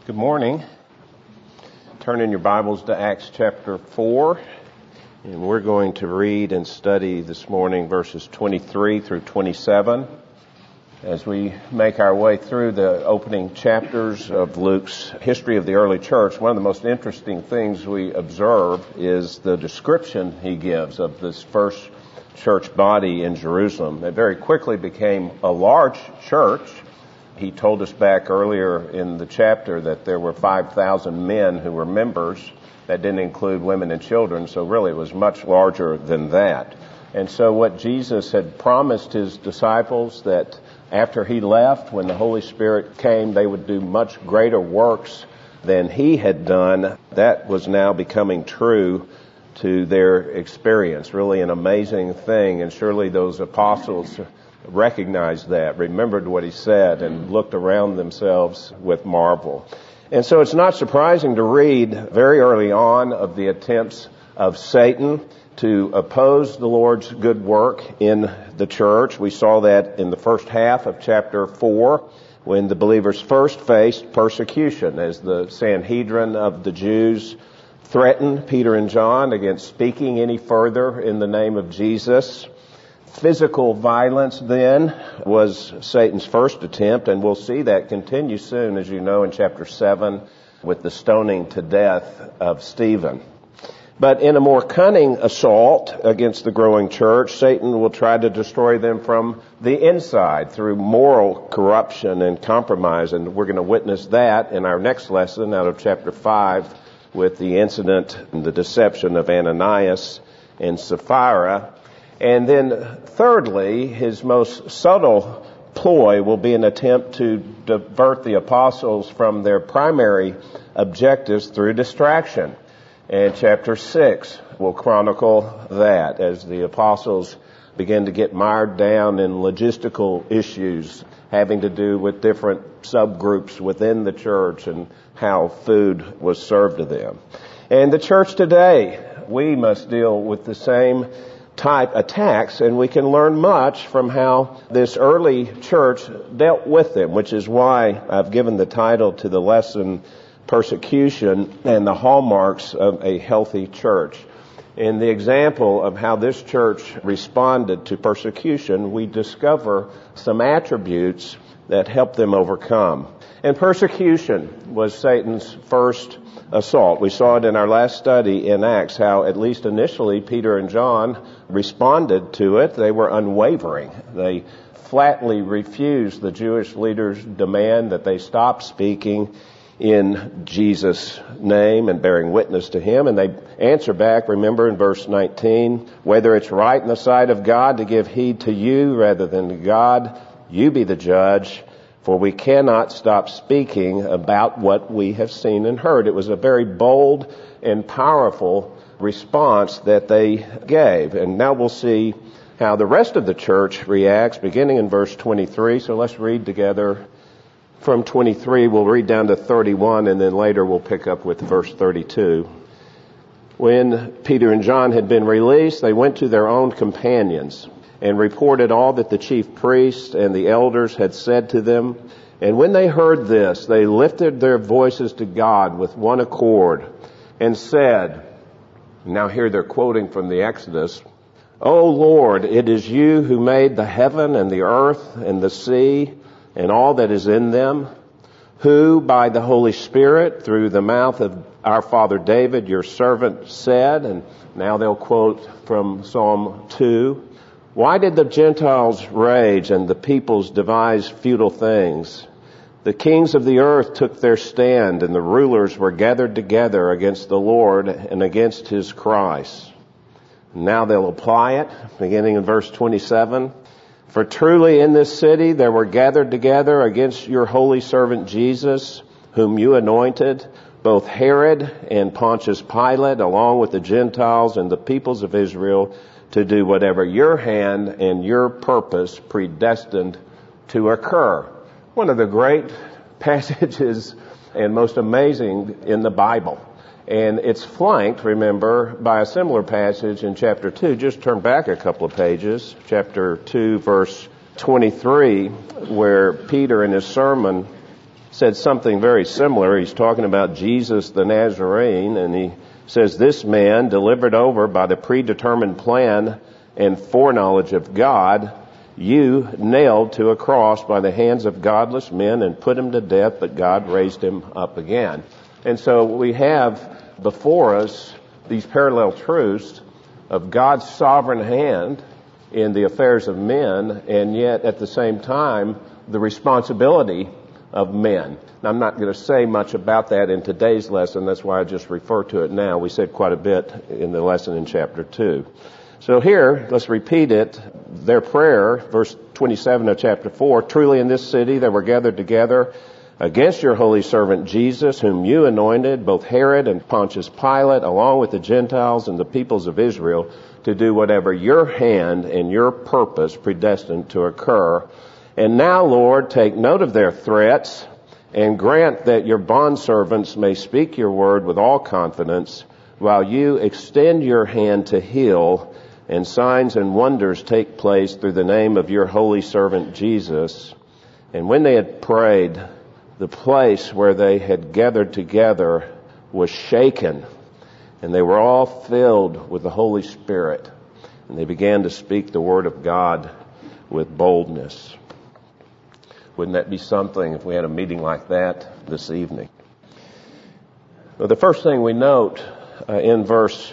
Good morning. Turn in your Bibles to Acts chapter 4, and we're going to read and study this morning verses 23 through 27. As we make our way through the opening chapters of Luke's history of the early church, one of the most interesting things we observe is the description he gives of this first church body in Jerusalem. It very quickly became a large church. He told us back earlier in the chapter that there were 5,000 men who were members. That didn't include women and children, so really it was much larger than that. And so what Jesus had promised his disciples that after he left, when the Holy Spirit came, they would do much greater works than he had done, that was now becoming true to their experience. Really an amazing thing, and surely those apostles recognized that, remembered what he said, and looked around themselves with marvel. And so it's not surprising to read very early on of the attempts of Satan to oppose the Lord's good work in the church. We saw that in the first half of chapter 4, when the believers first faced persecution as the Sanhedrin of the Jews threatened Peter and John against speaking any further in the name of Jesus. Physical violence then was Satan's first attempt, and we'll see that continue soon, as you know, in chapter 7 with the stoning to death of Stephen. But in a more cunning assault against the growing church, Satan will try to destroy them from the inside through moral corruption and compromise, and we're going to witness that in our next lesson out of chapter 5 with the incident and the deception of Ananias and Sapphira. And then thirdly, his most subtle ploy will be an attempt to divert the apostles from their primary objectives through distraction. And chapter 6 will chronicle that as the apostles begin to get mired down in logistical issues having to do with different subgroups within the church and how food was served to them. And the church today, we must deal with the same type attacks, and we can learn much from how this early church dealt with them, which is why I've given the title to the lesson, Persecution and the Hallmarks of a Healthy Church. In the example of how this church responded to persecution, we discover some attributes that help them overcome. And persecution was Satan's first assault. We saw it in our last study in Acts, how at least initially Peter and John responded to it. They were unwavering. They flatly refused the Jewish leaders' demand that they stop speaking in Jesus' name and bearing witness to him. And they answer back, remember in verse 19, whether it's right in the sight of God to give heed to you rather than to God, you be the judge. For we cannot stop speaking about what we have seen and heard. It was a very bold and powerful response that they gave. And now we'll see how the rest of the church reacts, beginning in verse 23. So let's read together from 23. We'll read down to 31, and then later we'll pick up with verse 32. When Peter and John had been released, they went to their own companions and reported all that the chief priests and the elders had said to them. And when they heard this, they lifted their voices to God with one accord and said, now here they're quoting from the Exodus, O Lord, it is you who made the heaven and the earth and the sea and all that is in them, who by the Holy Spirit through the mouth of our father David, your servant, said, and now they'll quote from Psalm 2, why did the Gentiles rage and the peoples devise futile things? The kings of the earth took their stand, and the rulers were gathered together against the Lord and against his Christ. Now they'll apply it, beginning in verse 27. For truly in this city there were gathered together against your holy servant Jesus, whom you anointed, both Herod and Pontius Pilate, along with the Gentiles and the peoples of Israel, to do whatever your hand and your purpose predestined to occur. One of the great passages and most amazing in the Bible. And it's flanked, remember, by a similar passage in chapter 2. Just turn back a couple of pages. Chapter 2, verse 23, where Peter in his sermon said something very similar. He's talking about Jesus the Nazarene, and he says, "This man, delivered over by the predetermined plan and foreknowledge of God, you nailed to a cross by the hands of godless men and put him to death, but God raised him up again." And so we have before us these parallel truths of God's sovereign hand in the affairs of men, and yet at the same time the responsibility of men. Now, I'm not going to say much about that in today's lesson. That's why I just refer to it now. We said quite a bit in the lesson in chapter 2. So here, let's repeat it. Their prayer, verse 27 of chapter 4, "Truly in this city they were gathered together against your holy servant Jesus, whom you anointed, both Herod and Pontius Pilate, along with the Gentiles and the peoples of Israel, to do whatever your hand and your purpose predestined to occur. And now, Lord, take note of their threats and grant that your bondservants may speak your word with all confidence, while you extend your hand to heal, and signs and wonders take place through the name of your holy servant Jesus." And when they had prayed, the place where they had gathered together was shaken, and they were all filled with the Holy Spirit, and they began to speak the word of God with boldness. Wouldn't that be something if we had a meeting like that this evening? Well, the first thing we note in verse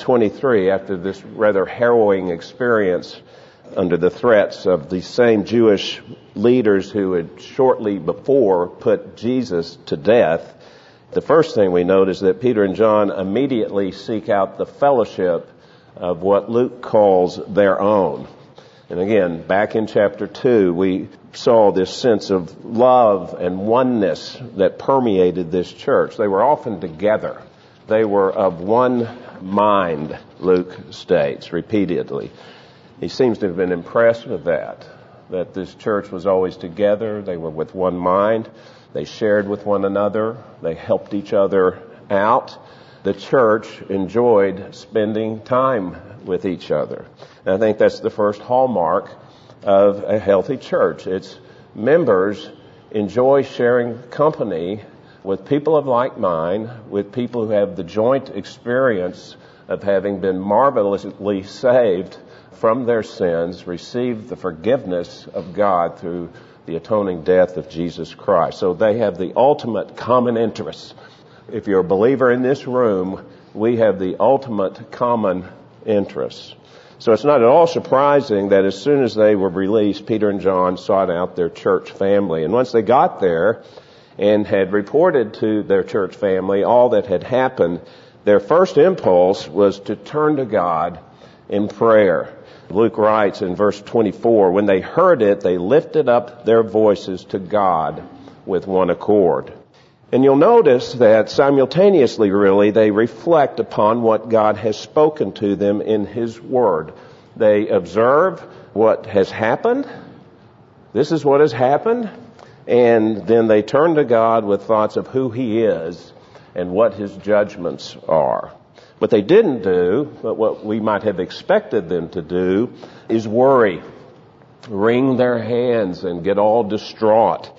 23, after this rather harrowing experience under the threats of the same Jewish leaders who had shortly before put Jesus to death, the first thing we note is that Peter and John immediately seek out the fellowship of what Luke calls their own. And again, back in chapter 2, we saw this sense of love and oneness that permeated this church. They were often together. They were of one mind, Luke states repeatedly. He seems to have been impressed with that this church was always together. They were with one mind. They shared with one another. They helped each other out. The church enjoyed spending time with each other. And I think that's the first hallmark of a healthy church. Its members enjoy sharing company with people of like mind, with people who have the joint experience of having been marvelously saved from their sins, received the forgiveness of God through the atoning death of Jesus Christ. So they have the ultimate common interests. If you're a believer in this room, we have the ultimate common interests. So it's not at all surprising that as soon as they were released, Peter and John sought out their church family. And once they got there and had reported to their church family all that had happened, their first impulse was to turn to God in prayer. Luke writes in verse 24, "When they heard it, they lifted up their voices to God with one accord." And you'll notice that simultaneously, really, they reflect upon what God has spoken to them in His Word. They observe what has happened. This is what has happened. And then they turn to God with thoughts of who He is and what His judgments are. What they didn't do, but what we might have expected them to do, is worry, wring their hands, and get all distraught.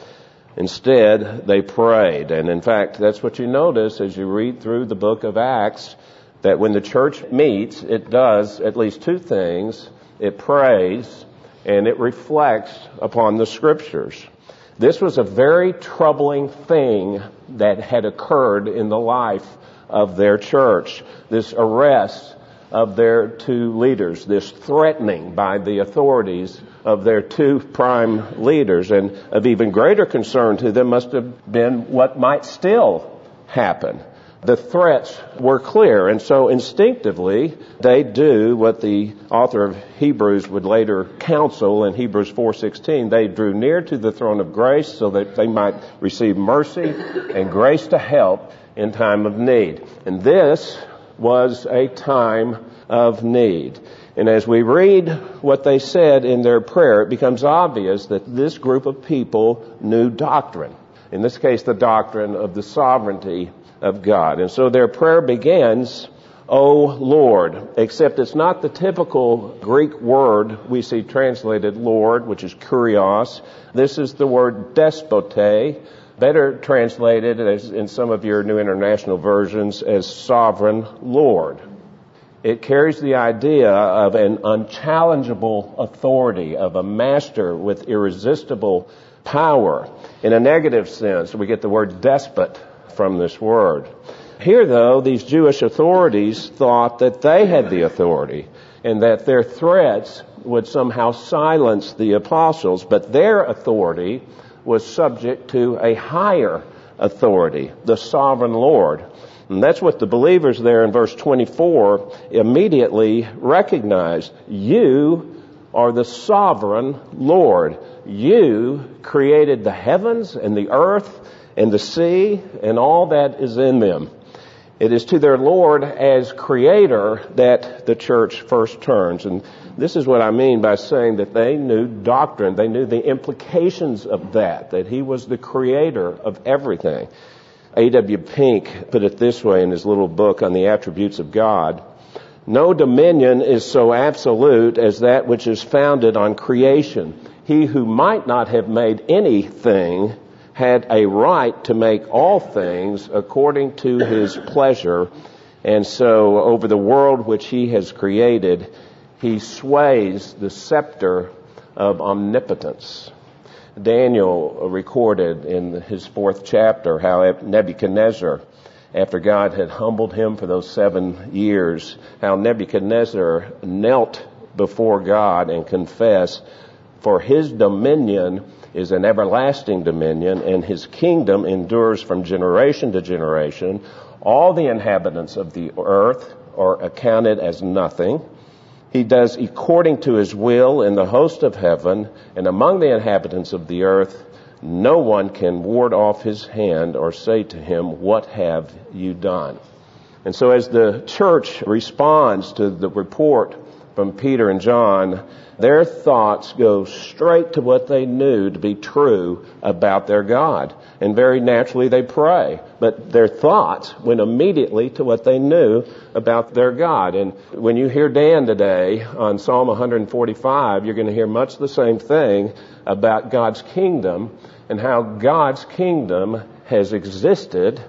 Instead, they prayed. And in fact, that's what you notice as you read through the book of Acts, that when the church meets, it does at least two things. It prays, and it reflects upon the Scriptures. This was a very troubling thing that had occurred in the life of their church. This arrest of their two leaders, this threatening by the authorities of their two prime leaders. And of even greater concern to them must have been what might still happen. The threats were clear, and so instinctively they do what the author of Hebrews would later counsel in Hebrews 4:16. They drew near to the throne of grace so that they might receive mercy and grace to help in time of need. And this was a time of need. And as we read what they said in their prayer, it becomes obvious that this group of people knew doctrine. In this case, the doctrine of the sovereignty of God. And so their prayer begins, "O Lord," except it's not the typical Greek word we see translated Lord, which is kurios. This is the word despote, better translated as in some of your New International Versions as sovereign Lord. It carries the idea of an unchallengeable authority, of a master with irresistible power. In a negative sense, we get the word despot from this word. Here, though, these Jewish authorities thought that they had the authority and that their threats would somehow silence the apostles, but their authority was subject to a higher authority, the sovereign Lord. And that's what the believers there in verse 24 immediately recognized. You are the sovereign Lord. You created the heavens and the earth and the sea and all that is in them. It is to their Lord as Creator that the church first turns. And this is what I mean by saying that they knew doctrine. They knew the implications of that He was the Creator of everything. A.W. Pink put it this way in his little book on the attributes of God. No dominion is so absolute as that which is founded on creation. He who might not have made anything had a right to make all things according to His pleasure. And so over the world which He has created, He sways the scepter of omnipotence. Daniel recorded in his 4th chapter how Nebuchadnezzar, after God had humbled him for those 7 years, how Nebuchadnezzar knelt before God and confessed, for His dominion is an everlasting dominion, and His kingdom endures from generation to generation. All the inhabitants of the earth are accounted as nothing. He does according to His will in the host of heaven, and among the inhabitants of the earth, no one can ward off His hand or say to Him, what have you done? And so as the church responds to the report from Peter and John, their thoughts go straight to what they knew to be true about their God. And very naturally they pray. But their thoughts went immediately to what they knew about their God. And when you hear Dan today on Psalm 145, you're going to hear much the same thing about God's kingdom and how God's kingdom has existed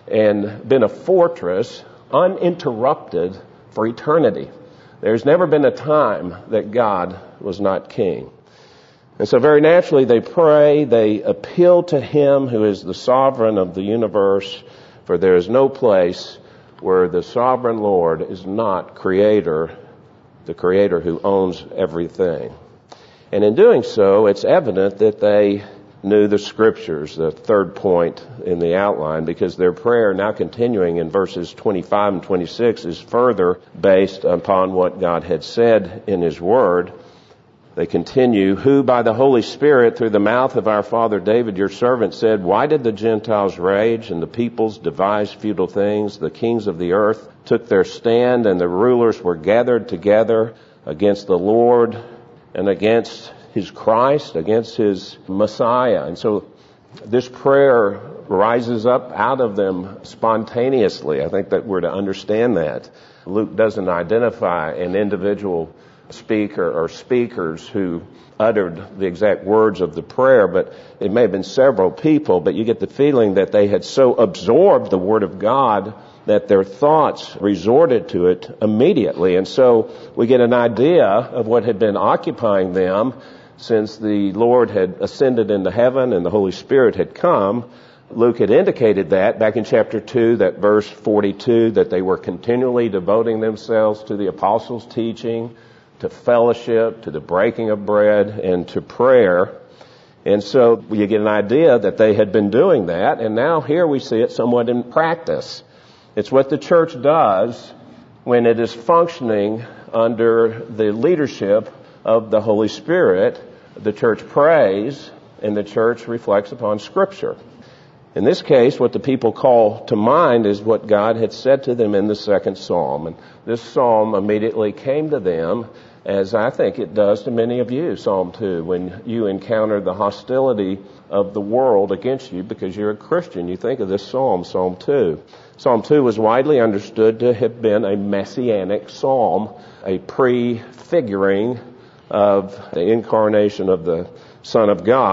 and been a fortress uninterrupted for eternity. There's never been a time that God was not king. And so very naturally they pray, they appeal to Him who is the sovereign of the universe, for there is no place where the sovereign Lord is not Creator, the Creator who owns everything. And in doing so, it's evident that they knew the Scriptures, the third point in the outline, because their prayer, now continuing in verses 25 and 26, is further based upon what God had said in His Word. They continue, who by the Holy Spirit through the mouth of our father David, your servant, said, why did the Gentiles rage and the peoples devise futile things? The kings of the earth took their stand and the rulers were gathered together against the Lord and against His Christ, against His Messiah. And so this prayer rises up out of them spontaneously. I think that we're to understand that. Luke doesn't identify an individual speaker or speakers who uttered the exact words of the prayer, but it may have been several people, but you get the feeling that they had so absorbed the Word of God that their thoughts resorted to it immediately. And so we get an idea of what had been occupying them since the Lord had ascended into heaven and the Holy Spirit had come. Luke had indicated that back in chapter 2, that verse 42, that they were continually devoting themselves to the apostles' teaching, to fellowship, to the breaking of bread, and to prayer. And so you get an idea that they had been doing that, and now here we see it somewhat in practice. It's what the church does when it is functioning under the leadership of the Holy Spirit. The church prays, and the church reflects upon Scripture. In this case, what the people call to mind is what God had said to them in the second psalm. And this psalm immediately came to them, as I think it does to many of you, Psalm 2, when you encounter the hostility of the world against you because you're a Christian. You think of this psalm, Psalm 2. Psalm 2 was widely understood to have been a messianic psalm, a prefiguring of the incarnation of the Son of God.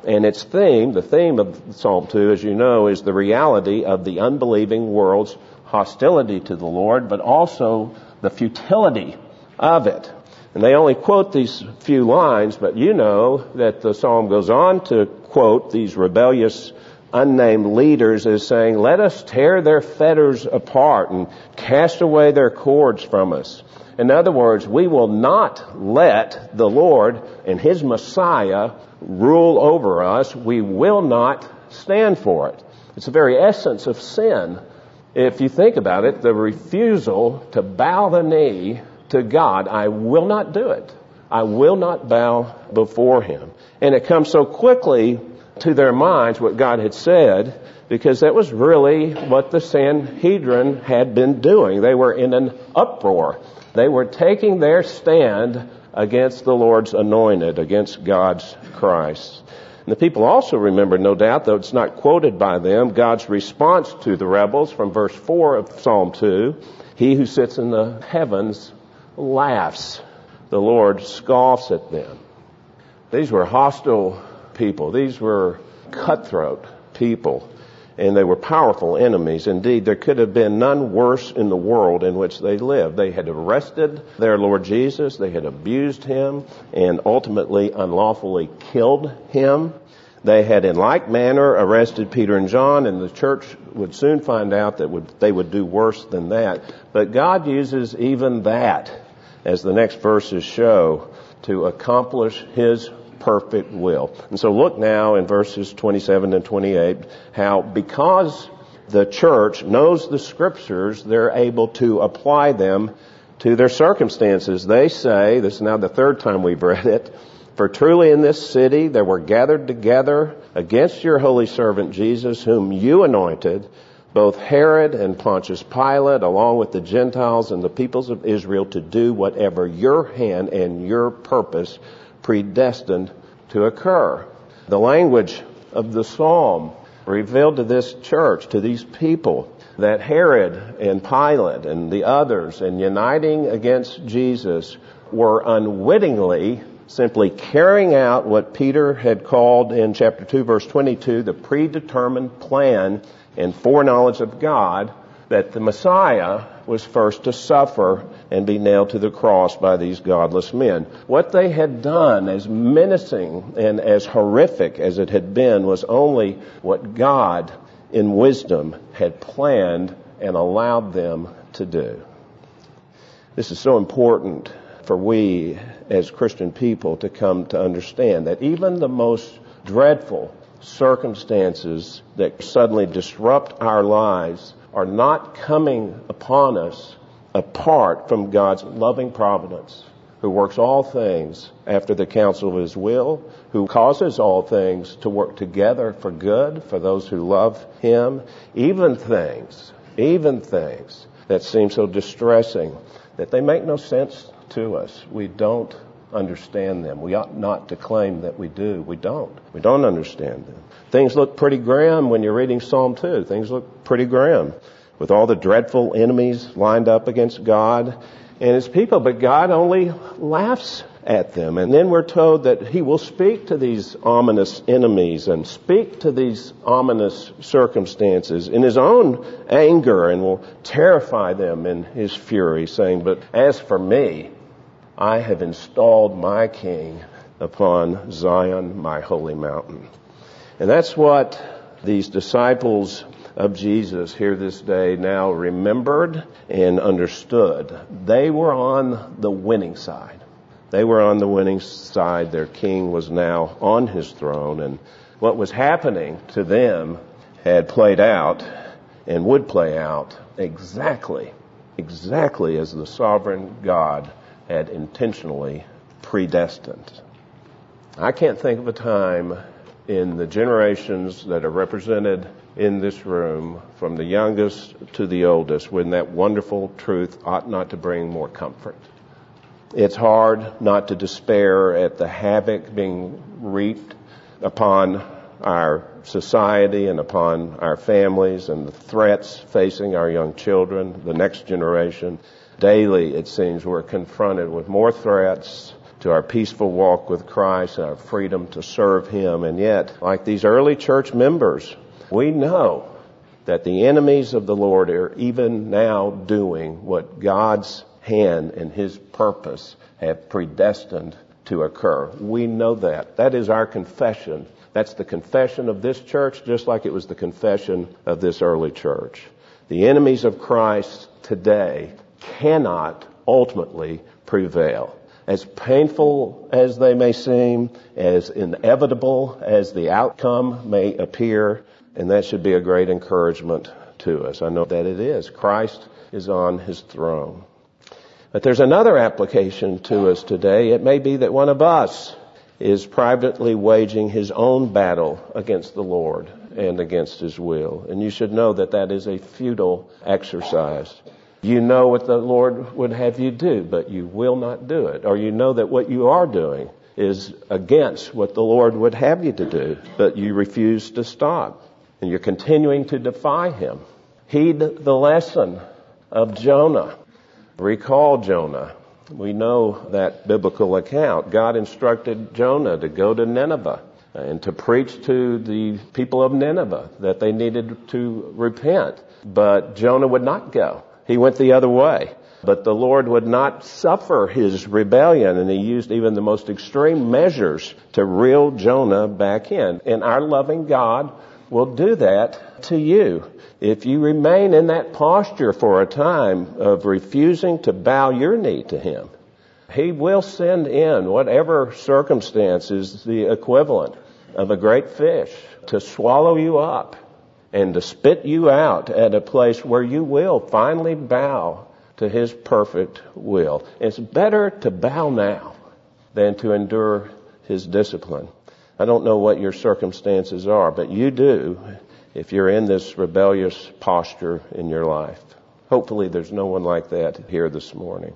And its theme, the theme of Psalm 2, as you know, is the reality of the unbelieving world's hostility to the Lord, but also the futility of it. And they only quote these few lines, but you know that the psalm goes on to quote these rebellious, unnamed leaders as saying, let us tear their fetters apart and cast away their cords from us. In other words, we will not let the Lord and His Messiah rule over us. We will not stand for it. It's the very essence of sin. If you think about it, the refusal to bow the knee to God, I will not do it. I will not bow before Him. And it comes so quickly to their minds what God had said, because that was really what the Sanhedrin had been doing. They were in an uproar. They were taking their stand against the Lord's anointed, against God's Christ. And the people also remembered, no doubt, though it's not quoted by them, God's response to the rebels from verse 4 of Psalm 2. He who sits in the heavens laughs. The Lord scoffs at them. These were hostile people. These were cutthroat people. And they were powerful enemies. Indeed, there could have been none worse in the world in which they lived. They had arrested their Lord Jesus. They had abused Him and ultimately unlawfully killed Him. They had in like manner arrested Peter and John, and the church would soon find out that they would do worse than that. But God uses even that, as the next verses show, to accomplish His perfect will. And so look now in verses 27 and 28 how because the church knows the Scriptures, they're able to apply them to their circumstances. They say, this is now the third time we've read it, for truly in this city there were gathered together against your holy servant Jesus, whom you anointed, both Herod and Pontius Pilate, along with the Gentiles and the peoples of Israel, to do whatever your hand and your purpose predestined to occur. The language of the psalm revealed to this church, to these people, that Herod and Pilate and the others, in uniting against Jesus, were unwittingly simply carrying out what Peter had called in chapter 2, verse 22, the predetermined plan and foreknowledge of God, that the Messiah was first to suffer and be nailed to the cross by these godless men. What they had done, as menacing and as horrific as it had been, was only what God, in wisdom, had planned and allowed them to do. This is so important for we as Christian people to come to understand that even the most dreadful circumstances that suddenly disrupt our lives are not coming upon us apart from God's loving providence, who works all things after the counsel of His will, who causes all things to work together for good for those who love Him, even things that seem so distressing that they make no sense to us. We don't understand them. We ought not to claim that we do. We don't. We don't understand them. Things look pretty grim when you're reading Psalm 2. Things look pretty grim with all the dreadful enemies lined up against God and His people. But God only laughs at them. And then we're told that He will speak to these ominous enemies and speak to these ominous circumstances in His own anger and will terrify them in His fury, saying, but as for me, I have installed my King upon Zion, my holy mountain. And that's what these disciples of Jesus here this day now remembered and understood. They were on the winning side. They were on the winning side. Their King was now on His throne, and what was happening to them had played out and would play out exactly as the sovereign God had intentionally predestined. I can't think of a time in the generations that are represented in this room, from the youngest to the oldest, when that wonderful truth ought not to bring more comfort. It's hard not to despair at the havoc being wreaked upon our society and upon our families and the threats facing our young children, the next generation. Daily, it seems, we're confronted with more threats, to our peaceful walk with Christ and our freedom to serve Him. And yet, like these early church members, we know that the enemies of the Lord are even now doing what God's hand and His purpose have predestined to occur. We know that. That is our confession. That's the confession of this church, just like it was the confession of this early church. The enemies of Christ today cannot ultimately prevail. As painful as they may seem, as inevitable as the outcome may appear, and that should be a great encouragement to us. I know that it is. Christ is on His throne. But there's another application to us today. It may be that one of us is privately waging his own battle against the Lord and against His will. And you should know that that is a futile exercise. You know what the Lord would have you do, but you will not do it. Or you know that what you are doing is against what the Lord would have you to do, but you refuse to stop. And you're continuing to defy Him. Heed the lesson of Jonah. Recall Jonah. We know that biblical account. God instructed Jonah to go to Nineveh and to preach to the people of Nineveh that they needed to repent. But Jonah would not go. He went the other way. But the Lord would not suffer his rebellion, and He used even the most extreme measures to reel Jonah back in. And our loving God will do that to you. If you remain in that posture for a time of refusing to bow your knee to Him, He will send in whatever circumstance is the equivalent of a great fish to swallow you up and to spit you out at a place where you will finally bow to His perfect will. It's better to bow now than to endure His discipline. I don't know what your circumstances are, but you do if you're in this rebellious posture in your life. Hopefully there's no one like that here this morning.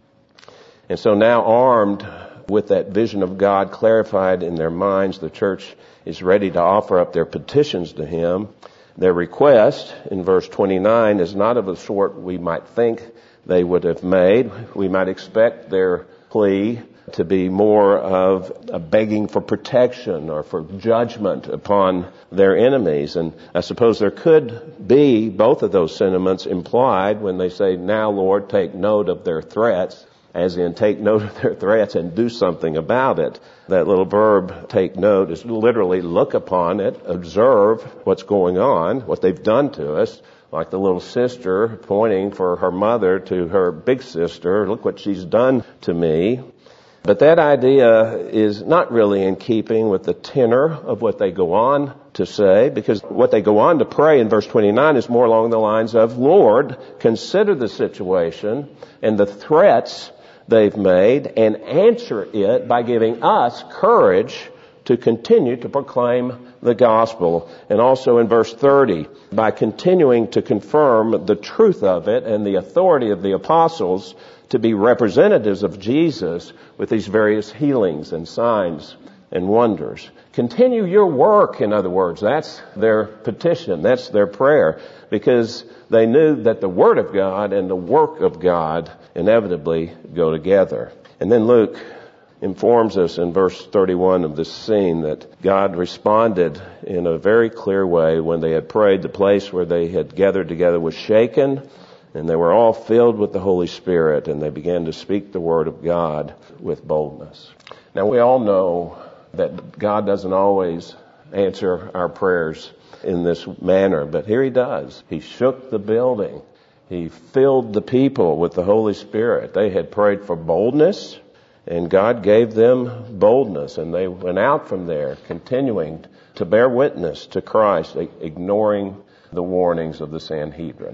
And so now, armed with that vision of God clarified in their minds, the church is ready to offer up their petitions to Him. Their request in verse 29 is not of the sort we might think they would have made. We might expect their plea to be more of a begging for protection or for judgment upon their enemies. And I suppose there could be both of those sentiments implied when they say, "Now, Lord, take note of their threats," as in take note of their threats and do something about it. That little verb, take note, is literally look upon it, observe what's going on, what they've done to us. Like the little sister pointing for her mother to her big sister, look what she's done to me. But that idea is not really in keeping with the tenor of what they go on to say, because what they go on to pray in verse 29 is more along the lines of, "Lord, consider the situation and the threats they've made and answer it by giving us courage to continue to proclaim the gospel." And also in verse 30, by continuing to confirm the truth of it and the authority of the apostles to be representatives of Jesus with these various healings and signs and wonders. Continue your work, in other words. That's their petition. That's their prayer. Because they knew that the Word of God and the work of God inevitably go together. And then Luke informs us in verse 31 of this scene that God responded in a very clear way when they had prayed. The place where they had gathered together was shaken, and they were all filled with the Holy Spirit, and they began to speak the Word of God with boldness. Now, we all know that God doesn't always answer our prayers in this manner, but here He does. He shook the building. He filled the people with the Holy Spirit. They had prayed for boldness, and God gave them boldness, and they went out from there continuing to bear witness to Christ, ignoring the warnings of the Sanhedrin.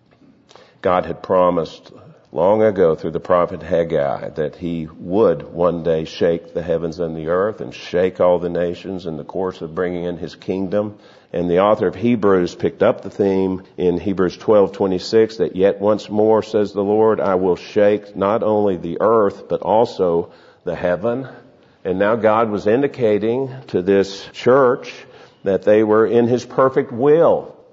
God had promised long ago through the prophet Haggai that He would one day shake the heavens and the earth and shake all the nations in the course of bringing in His kingdom. And the author of Hebrews picked up the theme in Hebrews 12:26 that yet once more, says the Lord, I will shake not only the earth but also the heaven. And now God was indicating to this church that they were in His perfect will.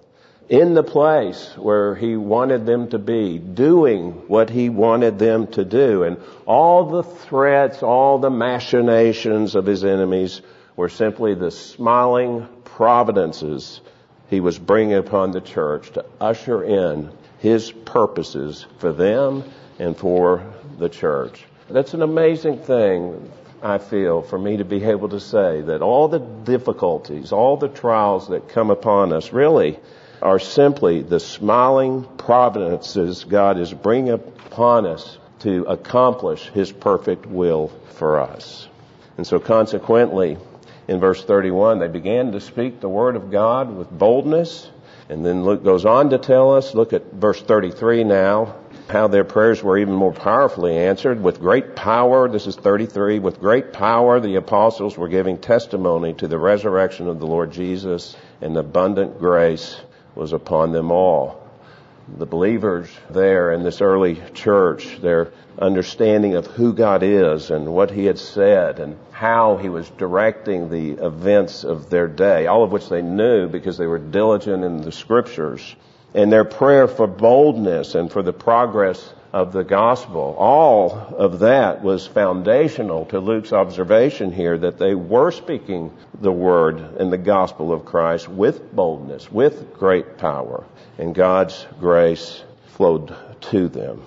in the place where He wanted them to be, doing what He wanted them to do. And all the threats, all the machinations of His enemies were simply the smiling providences He was bringing upon the church to usher in His purposes for them and for the church. That's an amazing thing, I feel, for me to be able to say that all the difficulties, all the trials that come upon us really are simply the smiling providences God is bringing upon us to accomplish His perfect will for us. And so consequently, in verse 31, they began to speak the word of God with boldness. And then Luke goes on to tell us, look at verse 33 now, how their prayers were even more powerfully answered. With great power, this is 33, with great power the apostles were giving testimony to the resurrection of the Lord Jesus, and abundant grace was upon them all. The believers there in this early church, their understanding of who God is and what He had said and how He was directing the events of their day, all of which they knew because they were diligent in the Scriptures, and their prayer for boldness and for the progress of the gospel, all of that was foundational to Luke's observation here that they were speaking the word and the gospel of Christ with boldness, with great power, and God's grace flowed to them.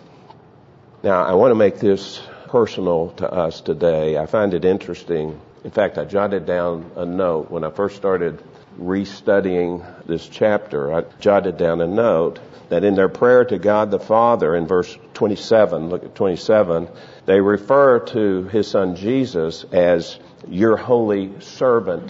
Now, I want to make this personal to us today. I find it interesting. In fact, I jotted down a note when I first started restudying this chapter. I jotted down a note that in their prayer to God the Father in verse 27, look at 27, they refer to His Son Jesus as your holy servant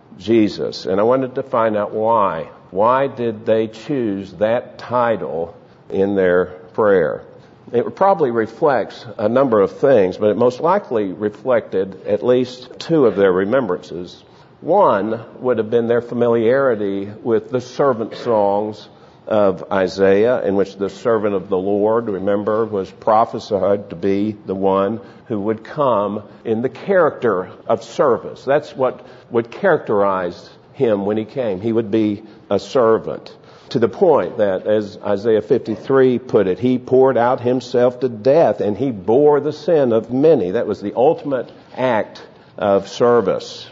Jesus. And I wanted to find out why. Why did they choose that title in their prayer? It probably reflects a number of things, but it most likely reflected at least two of their remembrances. One would have been their familiarity with the servant songs of Isaiah, in which the servant of the Lord, remember, was prophesied to be the one who would come in the character of service. That's what would characterize Him when He came. He would be a servant. To the point that, as Isaiah 53 put it, He poured out Himself to death and He bore the sin of many. That was the ultimate act of service.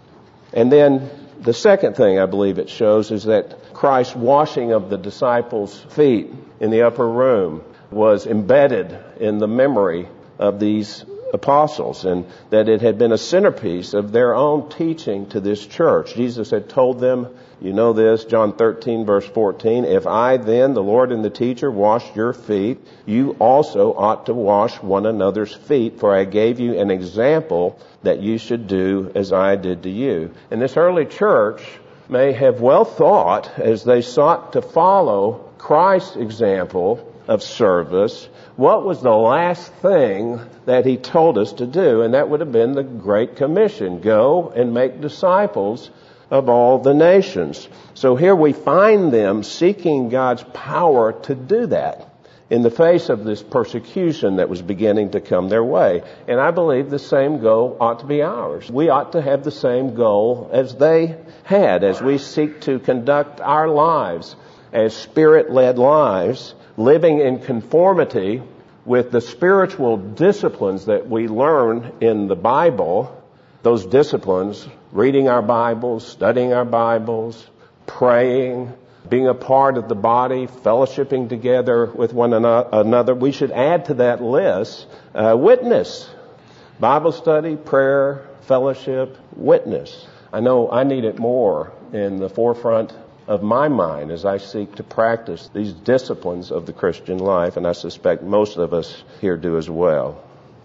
And then the second thing I believe it shows is that Christ's washing of the disciples' feet in the upper room was embedded in the memory of these apostles, and that it had been a centerpiece of their own teaching to this church. Jesus had told them, you know this, John 13 verse 14, if I then, the Lord and the teacher, washed your feet, you also ought to wash one another's feet, for I gave you an example that you should do as I did to you. And this early church may have well thought, as they sought to follow Christ's example of service, what was the last thing that He told us to do? And that would have been the Great Commission. Go and make disciples of all the nations. So here we find them seeking God's power to do that in the face of this persecution that was beginning to come their way. And I believe the same goal ought to be ours. We ought to have the same goal as they had as we seek to conduct our lives as Spirit-led lives, living in conformity with the spiritual disciplines that we learn in the Bible. Those disciplines, reading our Bibles, studying our Bibles, praying, being a part of the body, fellowshipping together with one another. We should add to that list witness, Bible study, prayer, fellowship, witness. I know I need it more in the forefront of my mind as I seek to practice these disciplines of the Christian life, and I suspect most of us here do as well.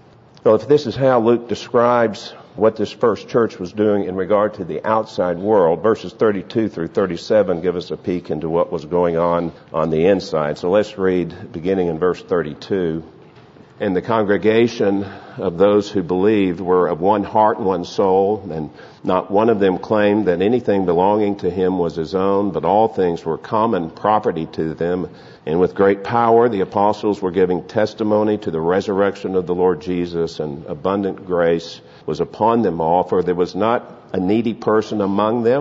So if this is how Luke describes what this first church was doing in regard to the outside world, verses 32 through 37 give us a peek into what was going on the inside. So let's read beginning in verse 32. And the congregation of those who believed were of one heart and one soul, and not one of them claimed that anything belonging to him was his own, but all things were common property to them. And with great power the apostles were giving testimony to the resurrection of the Lord Jesus, and abundant grace was upon them all. For there was not a needy person among them,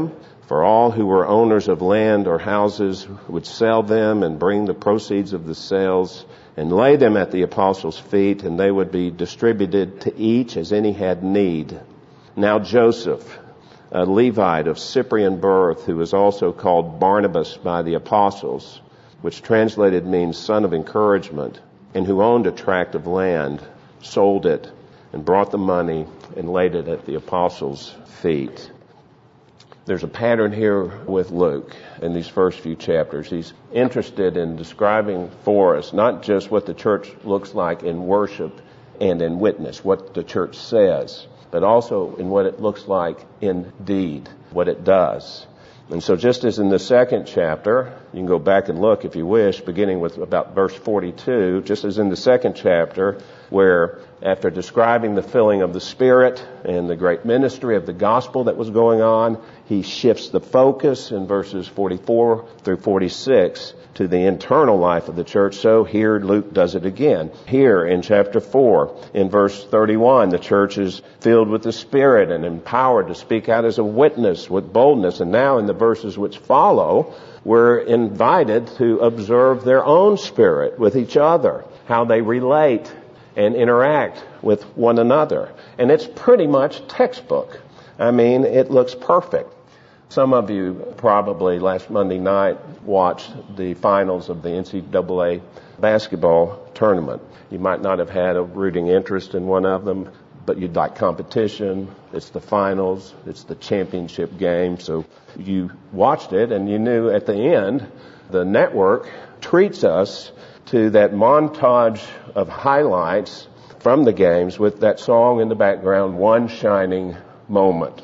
For all who were owners of land or houses would sell them and bring the proceeds of the sales and lay them at the apostles' feet, and they would be distributed to each as any had need. Now Joseph, a Levite of Cyprian birth, who was also called Barnabas by the apostles, which translated means son of encouragement, and who owned a tract of land, sold it and brought the money and laid it at the apostles' feet. There's a pattern here with Luke in these first few chapters. He's interested in describing for us not just what the church looks like in worship and in witness, what the church says, but also in what it looks like in deed, what it does. And so just as in the second chapter, you can go back and look if you wish, beginning with about verse 42, just as in the second chapter, where after describing the filling of the Spirit and the great ministry of the gospel that was going on, he shifts the focus in verses 44 through 46 to the internal life of the church. So here Luke does it again. Here in chapter 4, in verse 31, the church is filled with the Spirit and empowered to speak out as a witness with boldness. And now in the verses which follow, we're invited to observe their own spirit with each other, how they relate and interact with one another. And it's pretty much textbook. I mean, it looks perfect. Some of you probably last Monday night watched the finals of the NCAA basketball tournament. You might not have had a rooting interest in one of them, but you'd like competition. It's the finals. It's the championship game. So you watched it, and you knew at the end, the network treats us to that montage of highlights from the games with that song in the background, One Shining Moment.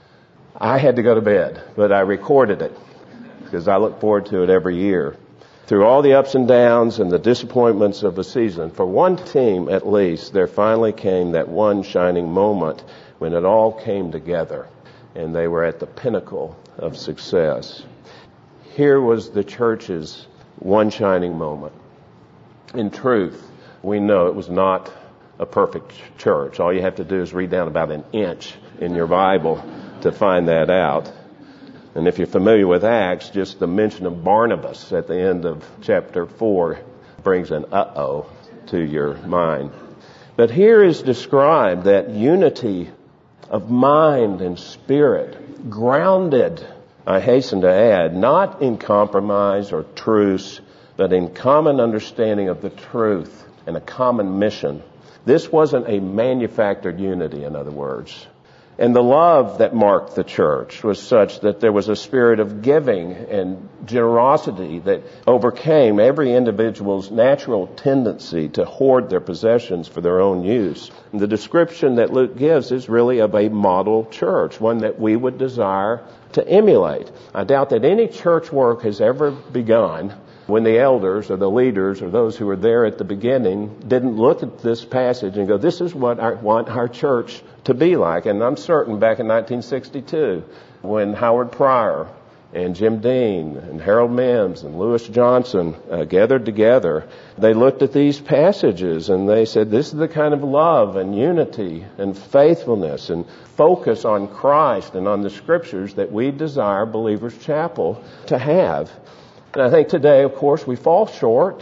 I had to go to bed, but I recorded it because I look forward to it every year. Through all the ups and downs and the disappointments of the season, for one team at least, there finally came that one shining moment when it all came together and they were at the pinnacle of success. Here was the church's one shining moment. In truth, we know it was not a perfect church. All you have to do is read down about an inch in your Bible to find that out. And if you're familiar with Acts, just the mention of Barnabas at the end of chapter 4 brings an uh-oh to your mind. But here is described that unity of mind and spirit, grounded, I hasten to add, not in compromise or truce, but in common understanding of the truth and a common mission. This wasn't a manufactured unity, in other words. And the love that marked the church was such that there was a spirit of giving and generosity that overcame every individual's natural tendency to hoard their possessions for their own use. And the description that Luke gives is really of a model church, one that we would desire to emulate. I doubt that any church work has ever begun when the elders or the leaders or those who were there at the beginning didn't look at this passage and go, this is what I want our church to be like. And I'm certain back in 1962, when Howard Pryor and Jim Dean and Harold Mims and Lewis Johnson gathered together, they looked at these passages and they said, this is the kind of love and unity and faithfulness and focus on Christ and on the Scriptures that we desire Believers Chapel to have. And I think today, of course, we fall short,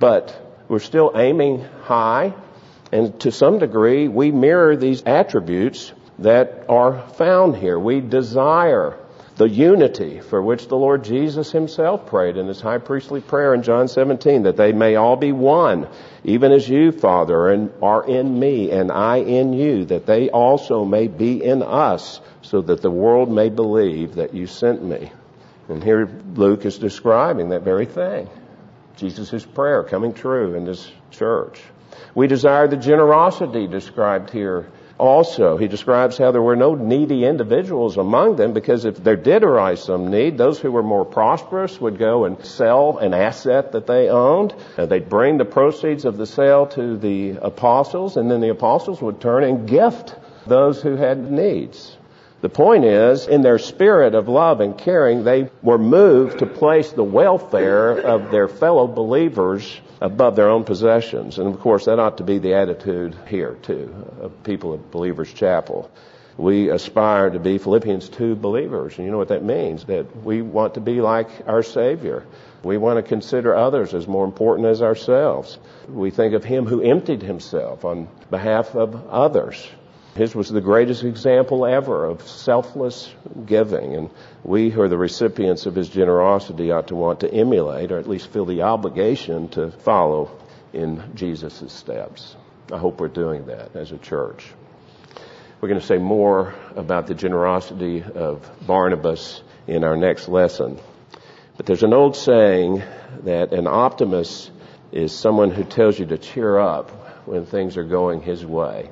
but we're still aiming high. And to some degree, we mirror these attributes that are found here. We desire the unity for which the Lord Jesus himself prayed in his high priestly prayer in John 17, that they may all be one, even as you, Father, are in me and I in you, that they also may be in us, so that the world may believe that you sent me. And here Luke is describing that very thing. Jesus' prayer coming true in this church. We desire the generosity described here also. He describes how there were no needy individuals among them, because if there did arise some need, those who were more prosperous would go and sell an asset that they owned. They'd bring the proceeds of the sale to the apostles, and then the apostles would turn and gift those who had needs. The point is, in their spirit of love and caring, they were moved to place the welfare of their fellow believers above their own possessions. And of course, that ought to be the attitude here, too, of people at Believers Chapel. we aspire to be Philippians 2 believers. And you know what that means? That we want to be like our Savior. We want to consider others as more important as ourselves. We think of Him who emptied Himself on behalf of others. His was the greatest example ever of selfless giving. And we who are the recipients of His generosity ought to want to emulate, or at least feel the obligation to follow in Jesus' steps. I hope we're doing that as a church. We're going to say more about the generosity of Barnabas in our next lesson. But there's an old saying that an optimist is someone who tells you to cheer up when things are going his way.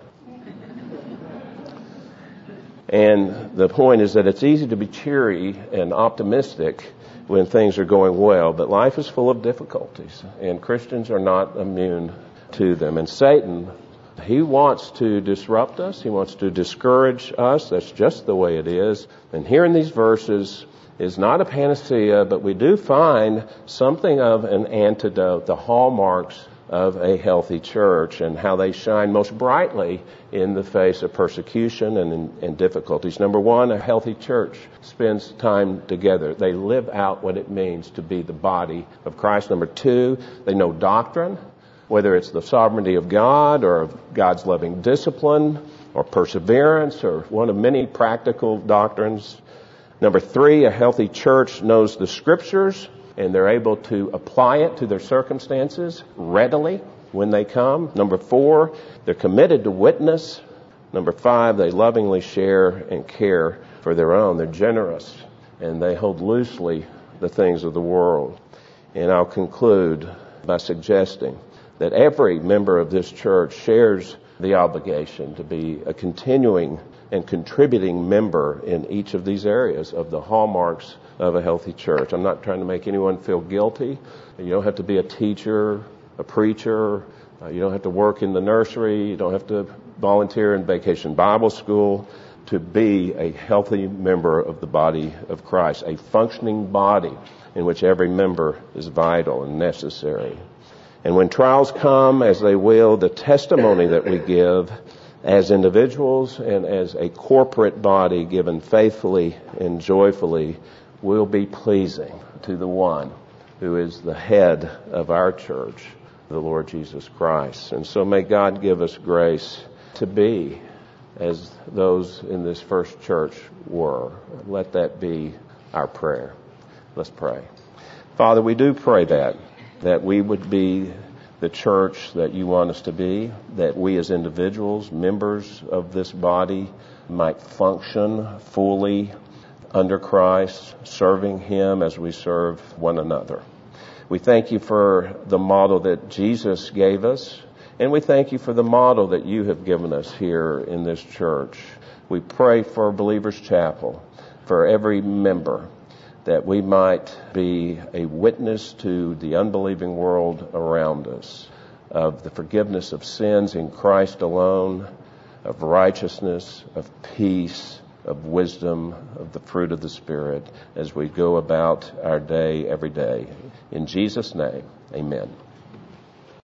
And the point is that it's easy to be cheery and optimistic when things are going well, but life is full of difficulties, and Christians are not immune to them. And Satan, he wants to disrupt us. He wants to discourage us. That's just the way it is. And here in these verses is not a panacea, but we do find something of an antidote, the hallmarks of a healthy church, and how they shine most brightly in the face of persecution and difficulties. Number one, a healthy church spends time together. They live out what it means to be the body of Christ. Number two, they know doctrine, whether it's the sovereignty of God or of God's loving discipline or perseverance or one of many practical doctrines. Number three, a healthy church knows the Scriptures, and they're able to apply it to their circumstances readily when they come. Number four, they're committed to witness. Number five, they lovingly share and care for their own. They're generous, and they hold loosely the things of the world. And I'll conclude by suggesting that every member of this church shares the obligation to be a continuing and contributing member in each of these areas of the hallmarks of a healthy church. I'm not trying to make anyone feel guilty. You don't have to be a teacher, a preacher. You don't have to work in the nursery. You don't have to volunteer in Vacation Bible School to be a healthy member of the body of Christ, a functioning body in which every member is vital and necessary. And when trials come, as they will, the testimony that we give as individuals and as a corporate body given faithfully and joyfully will be pleasing to the one who is the head of our church, the Lord Jesus Christ. And so may God give us grace to be as those in this first church were. Let that be our prayer. Let's pray. Father, we do pray that we would be the church that you want us to be, that we as individuals, members of this body, might function fully under Christ, serving Him as we serve one another. We thank you for the model that Jesus gave us, and we thank you for the model that you have given us here in this church. We pray for Believers Chapel, for every member, that we might be a witness to the unbelieving world around us of the forgiveness of sins in Christ alone, of righteousness, of peace, of wisdom, of the fruit of the Spirit as we go about our day every day. In Jesus' name, amen.